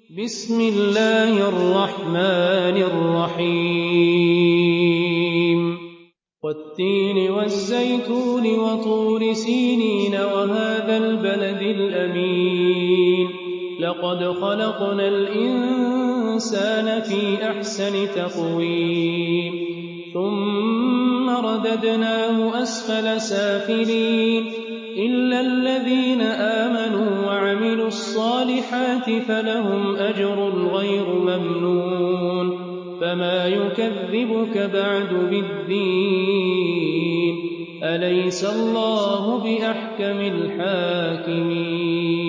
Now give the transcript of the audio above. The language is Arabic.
بسم الله الرحمن الرحيم والتين والزيتون وطور سينين وهذا البلد الأمين لقد خلقنا الإنسان في أحسن تقويم ثم رددناه أسفل سافلين إلا الذين آمنوا وعملوا الصالحات فلهم أجر غير ممنون فما يكذبك بعد بالدين أليس الله بأحكم الحاكمين